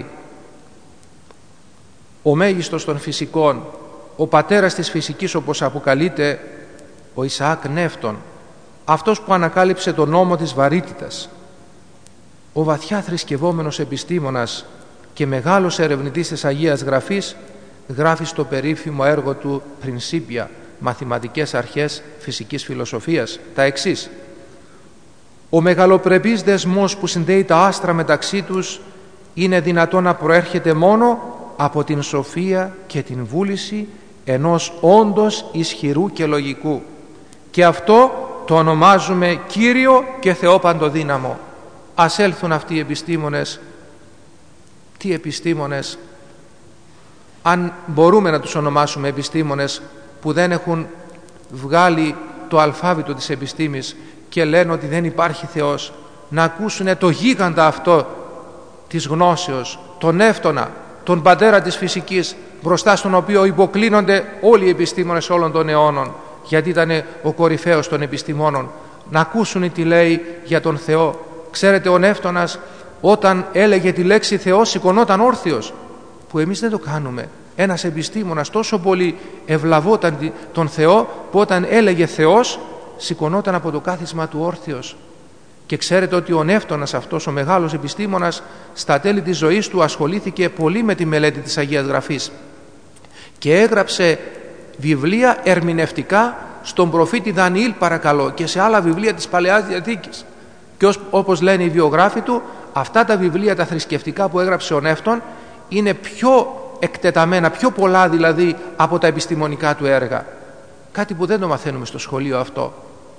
Ο μέγιστος των φυσικών, ο πατέρας της φυσικής, όπως αποκαλείται ο Ισαάκ Νεύτων, αυτός που ανακάλυψε τον νόμο της βαρύτητας, ο βαθιά θρησκευόμενος επιστήμονας και μεγάλος ερευνητής της Αγίας Γραφής, γράφει στο περίφημο έργο του «Πρινσίπια, μαθηματικές αρχές φυσικής φιλοσοφίας» τα εξής: «Ο μεγαλοπρεπής δεσμός που συνδέει τα άστρα μεταξύ τους είναι δυνατόν να προέρχεται μόνο από την σοφία και την βούληση ενός όντως ισχυρού και λογικού, και αυτό το ονομάζουμε Κύριο και Θεό Παντοδύναμο». Ας έλθουν αυτοί οι επιστήμονες. Τι επιστήμονες? Αν μπορούμε να τους ονομάσουμε επιστήμονες, που δεν έχουν βγάλει το αλφάβητο της επιστήμης και λένε ότι δεν υπάρχει Θεός, να ακούσουν το γίγαντα αυτό της γνώσεως, τον Νεύτωνα, τον πατέρα της φυσικής, μπροστά στον οποίο υποκλίνονται όλοι οι επιστήμονες όλων των αιώνων, γιατί ήταν ο κορυφαίος των επιστημόνων, να ακούσουν τι λέει για τον Θεό. Ξέρετε, ο Νεύτωνας όταν έλεγε τη λέξη Θεός σηκωνόταν όρθιος, που εμείς δεν το κάνουμε. Ένας επιστήμονας τόσο πολύ ευλαβόταν τον Θεό, που όταν έλεγε Θεός σηκωνόταν από το κάθισμα του όρθιος. Και ξέρετε ότι ο Νεύτωνας αυτός, ο μεγάλος επιστήμονας, στα τέλη της ζωής του ασχολήθηκε πολύ με τη μελέτη της Αγίας Γραφής και έγραψε βιβλία ερμηνευτικά στον προφήτη Δανιήλ, παρακαλώ, και σε άλλα βιβλία της Παλαιάς Διαθήκης. Και όπως λένε οι βιογράφοι του, αυτά τα βιβλία τα θρησκευτικά που έγραψε ο Νεύτων είναι πιο εκτεταμένα, πιο πολλά δηλαδή από τα επιστημονικά του έργα. Κάτι που δεν το μαθαίνουμε στο σχολείο αυτό.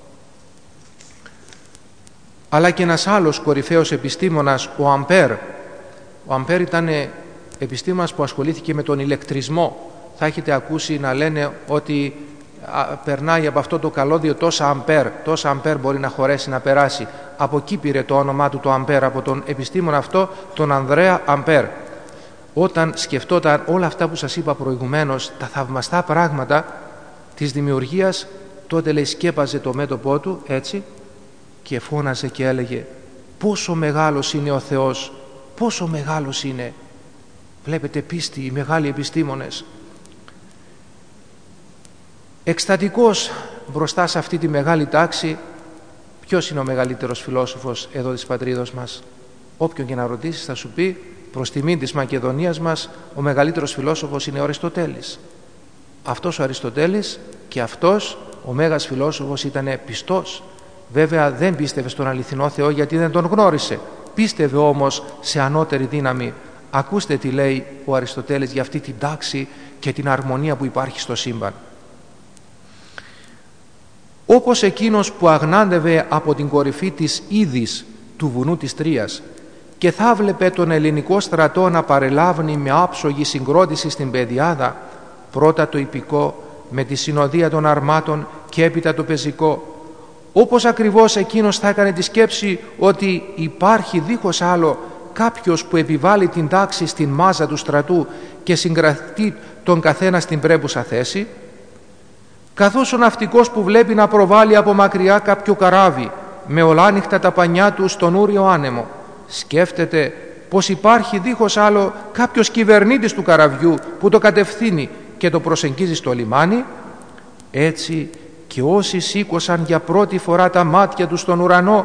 Αλλά και ένας άλλος κορυφαίος επιστήμονας, ο Αμπέρ. Ο Αμπέρ ήταν επιστήμονας που ασχολήθηκε με τον ηλεκτρισμό. Θα έχετε ακούσει να λένε ότι περνάει από αυτό το καλώδιο τόσα αμπέρ μπορεί να χωρέσει να περάσει. Από εκεί πήρε το όνομά του το Αμπέρ, από τον επιστήμονα αυτό, τον Ανδρέα Αμπέρ. Όταν σκεφτόταν όλα αυτά που σας είπα προηγουμένως, τα θαυμαστά πράγματα της δημιουργίας, τότε λέει σκέπαζε το μέτωπό του έτσι και φώναζε και έλεγε: πόσο μεγάλος είναι ο Θεός, πόσο μεγάλος είναι. Βλέπετε πίστη, οι μεγάλοι επιστήμονες. Εκστατικός μπροστά σε αυτή τη μεγάλη τάξη, ποιος είναι ο μεγαλύτερος φιλόσοφος εδώ της πατρίδος μας? Όποιον και να ρωτήσεις θα σου πει, προς τιμήν της Μακεδονίας μας, ο μεγαλύτερος φιλόσοφος είναι ο Αριστοτέλης. Αυτός ο Αριστοτέλης και αυτός ο μέγας φιλόσοφος ήταν πιστός. Βέβαια δεν πίστευε στον αληθινό Θεό, γιατί δεν τον γνώρισε. Πίστευε όμως σε ανώτερη δύναμη. Ακούστε τι λέει ο Αριστοτέλης για αυτή την τάξη και την αρμονία που υπάρχει στο σύμπαν. Όπως εκείνος που αγνάντευε από την κορυφή της Ίδης του βουνού της Τρίας και θα βλέπε τον ελληνικό στρατό να παρελάβνει με άψογη συγκρότηση στην Πεδιάδα, πρώτα το ιππικό με τη συνοδεία των αρμάτων και έπειτα το πεζικό, όπως ακριβώς εκείνος θα έκανε τη σκέψη ότι υπάρχει δίχως άλλο κάποιος που επιβάλλει την τάξη στην μάζα του στρατού και συγκρατεί τον καθένα στην πρέπουσα θέση, καθώς ο ναυτικός που βλέπει να προβάλλει από μακριά κάποιο καράβι με ολάνυχτα τα πανιά του στον ούριο άνεμο, σκέφτεται πως υπάρχει δίχως άλλο κάποιος κυβερνήτης του καραβιού που το κατευθύνει και το προσεγγίζει στο λιμάνι, έτσι και όσοι σήκωσαν για πρώτη φορά τα μάτια τους στον ουρανό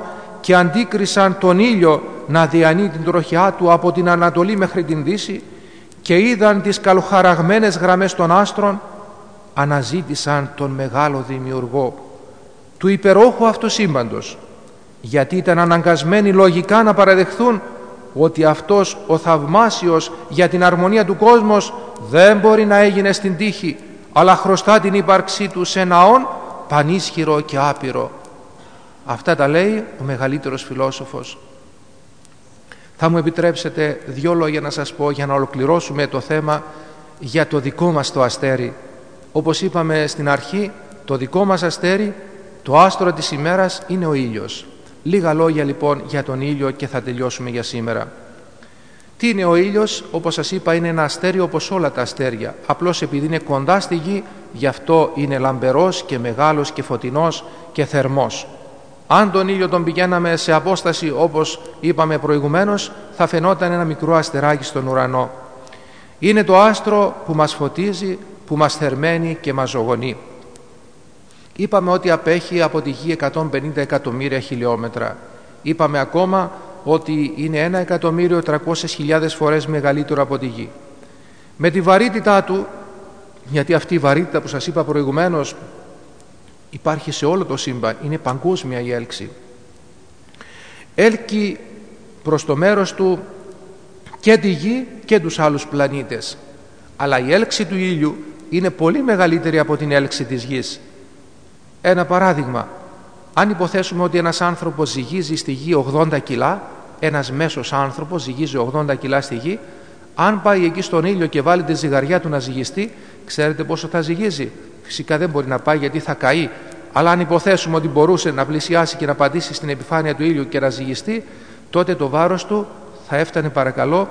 και αντίκρισαν τον ήλιο να διανύει την τροχιά του από την Ανατολή μέχρι την Δύση και είδαν τις καλοχαραγμένες γραμμές των άστρων, αναζήτησαν τον μεγάλο δημιουργό του υπερόχου αυτού σύμπαντος, γιατί ήταν αναγκασμένοι λογικά να παραδεχθούν ότι αυτός ο θαυμάσιος για την αρμονία του κόσμος δεν μπορεί να έγινε στην τύχη, αλλά χρωστά την ύπαρξή του σε ναόν πανίσχυρο και άπειρο. Αυτά τα λέει ο μεγαλύτερος φιλόσοφος. Θα μου επιτρέψετε 2 λόγια να σας πω για να ολοκληρώσουμε το θέμα για το δικό μας το αστέρι. Όπως είπαμε στην αρχή, το δικό μας αστέρι, το άστρο της ημέρας είναι ο ήλιος. Λίγα λόγια λοιπόν για τον ήλιο και θα τελειώσουμε για σήμερα. Τι είναι ο ήλιος? Όπως σας είπα, είναι ένα αστέρι όπως όλα τα αστέρια. Απλώς επειδή είναι κοντά στη γη, γι' αυτό είναι λαμπερός και μεγάλος και φωτεινός και θερμός. Αν τον ήλιο τον πηγαίναμε σε απόσταση όπως είπαμε προηγουμένως, θα φαινόταν ένα μικρό αστεράκι στον ουρανό. Είναι το άστρο που μας φωτίζει, που μας θερμαίνει και μας ζωγονεί. Είπαμε ότι απέχει από τη γη 150 εκατομμύρια χιλιόμετρα. Είπαμε ακόμα ότι είναι 1.300.000 φορές μεγαλύτερο από τη γη. Με τη βαρύτητά του, γιατί αυτή η βαρύτητα που σας είπα προηγουμένως υπάρχει σε όλο το σύμπαν, είναι παγκόσμια η έλξη. Έλκει προς το μέρος του και τη γη και τους άλλους πλανήτες. Αλλά η έλξη του ήλιου είναι πολύ μεγαλύτερη από την έλξη της γης. Ένα παράδειγμα, αν υποθέσουμε ότι ένας άνθρωπος ζυγίζει στη γη 80 κιλά, ένας μέσος άνθρωπος ζυγίζει 80 κιλά στη γη, αν πάει εκεί στον ήλιο και βάλει τη ζυγαριά του να ζυγιστεί, ξέρετε πόσο θα ζυγίζει? Φυσικά δεν μπορεί να πάει, γιατί θα καεί. Αλλά αν υποθέσουμε ότι μπορούσε να πλησιάσει και να πατήσει στην επιφάνεια του ήλιου και να ζυγιστεί, τότε το βάρος του θα έφτανε, παρακαλώ,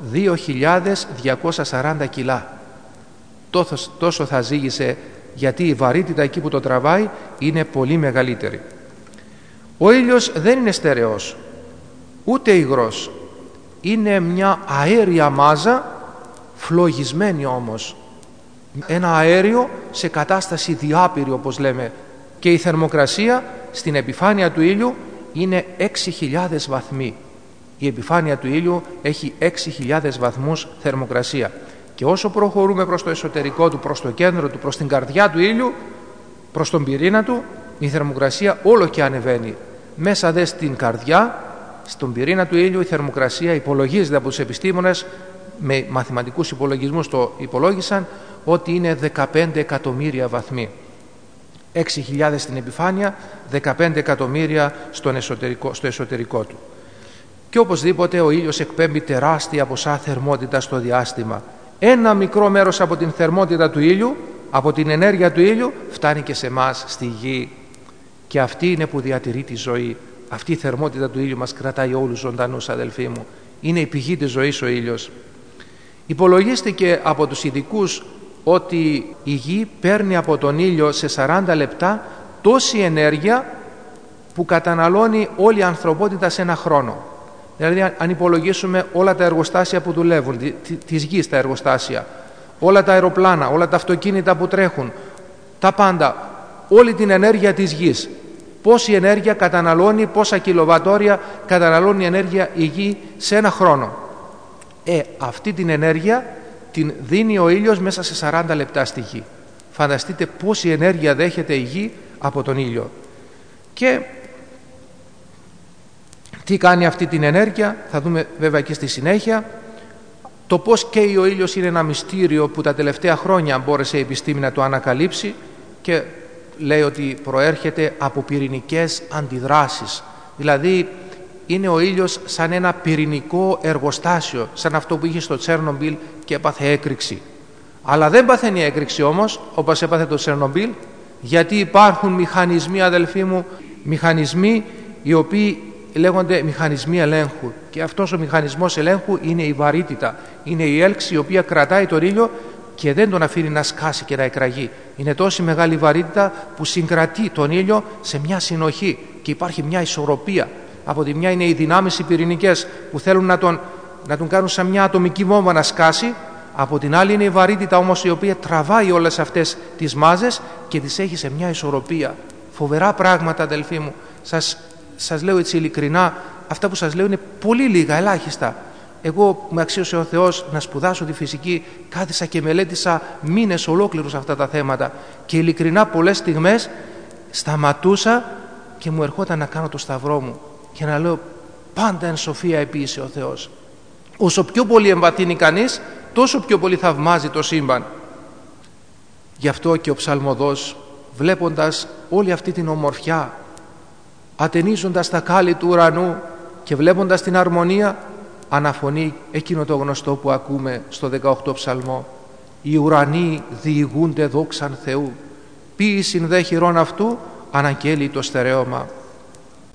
2.240 κιλά. Τόσο θα ζύγισε, γιατί η βαρύτητα εκεί που το τραβάει είναι πολύ μεγαλύτερη. Ο ήλιος δεν είναι στερεός, ούτε υγρός. Είναι μια αέρια μάζα, φλογισμένη όμως. Ένα αέριο σε κατάσταση διάπειρη, όπως λέμε. Και η θερμοκρασία στην επιφάνεια του ήλιου είναι 6.000 βαθμοί. Η επιφάνεια του ήλιου έχει 6.000 βαθμούς θερμοκρασία. Και όσο προχωρούμε προς το εσωτερικό του, προς το κέντρο του, προς την καρδιά του ήλιου, προς τον πυρήνα του, η θερμοκρασία όλο και ανεβαίνει. Μέσα δε στην καρδιά, στον πυρήνα του ήλιου, η θερμοκρασία υπολογίζεται από τους επιστήμονες, με μαθηματικούς υπολογισμούς το υπολόγισαν, ότι είναι 15 εκατομμύρια βαθμοί. 6.000 στην επιφάνεια, 15 εκατομμύρια στο εσωτερικό του. Και οπωσδήποτε ο ήλιος εκπέμπει τεράστια ποσά θερμότητα στο διάστημα. Ένα μικρό μέρος από την θερμότητα του ήλιου, από την ενέργεια του ήλιου, φτάνει και σε εμάς στη γη. Και αυτή είναι που διατηρεί τη ζωή. Αυτή η θερμότητα του ήλιου μας κρατάει όλους ζωντανούς, αδελφοί μου. Είναι η πηγή της ζωής ο ήλιος. Υπολογίστηκε από τους ειδικούς ότι η γη παίρνει από τον ήλιο σε 40 λεπτά τόση ενέργεια που καταναλώνει όλη η ανθρωπότητα σε ένα χρόνο. Δηλαδή αν υπολογίσουμε όλα τα εργοστάσια που δουλεύουν, της γης τα εργοστάσια, όλα τα αεροπλάνα, όλα τα αυτοκίνητα που τρέχουν, τα πάντα, όλη την ενέργεια της γης, πόση ενέργεια καταναλώνει, πόσα κιλοβατόρια καταναλώνει ενέργεια η γη σε ένα χρόνο. Αυτή την ενέργεια την δίνει ο ήλιος μέσα σε 40 λεπτά στη γη. Φανταστείτε πόση ενέργεια δέχεται η γη από τον ήλιο. Και τι κάνει αυτή την ενέργεια, θα δούμε βέβαια και στη συνέχεια. Το πώς καίει ο ήλιος είναι ένα μυστήριο που τα τελευταία χρόνια μπόρεσε η επιστήμη να το ανακαλύψει, και λέει ότι προέρχεται από πυρηνικές αντιδράσεις. Δηλαδή είναι ο ήλιος σαν ένα πυρηνικό εργοστάσιο, σαν αυτό που είχε στο Τσέρνομπιλ και έπαθε έκρηξη. Αλλά δεν παθαίνει έκρηξη όμως όπως έπαθε το Τσέρνομπιλ, γιατί υπάρχουν μηχανισμοί, αδελφοί μου, μηχανισμοί οι οποίοι λέγονται μηχανισμοί ελέγχου, και αυτός ο μηχανισμός ελέγχου είναι η βαρύτητα, είναι η έλξη η οποία κρατάει τον ήλιο και δεν τον αφήνει να σκάσει και να εκραγεί. Είναι τόση μεγάλη βαρύτητα που συγκρατεί τον ήλιο σε μια συνοχή και υπάρχει μια ισορροπία. Από τη μια είναι οι δυνάμεις οι πυρηνικές που θέλουν να τον κάνουν σαν μια ατομική βόμβα να σκάσει, από την άλλη είναι η βαρύτητα όμως η οποία τραβάει όλες αυτές τις μάζες και τις έχει σε μια ισορροπία. Φοβερά πράγματα, αδελφοί μου. Σας σας λέω έτσι ειλικρινά, αυτά που σας λέω είναι πολύ λίγα, ελάχιστα. Εγώ που με αξίωσε ο Θεός να σπουδάσω τη φυσική, κάθισα και μελέτησα μήνες ολόκληρους αυτά τα θέματα και ειλικρινά πολλές στιγμές σταματούσα και μου ερχόταν να κάνω το σταυρό μου και να λέω πάντα εν σοφία επίησε ο Θεός. Όσο πιο πολύ εμβαθύνει κανείς, τόσο πιο πολύ θαυμάζει το σύμπαν. Γι' αυτό και ο ψαλμοδός, βλέποντας όλη αυτή την ομορφιά, ατενίζοντας τα κάλλη του ουρανού και βλέποντας την αρμονία, αναφωνεί εκείνο το γνωστό που ακούμε στο 18 ψαλμό: «Οι ουρανοί διηγούνται δόξαν Θεού, ποίησιν δε χειρών αυτού αναγγέλει το στερέωμα».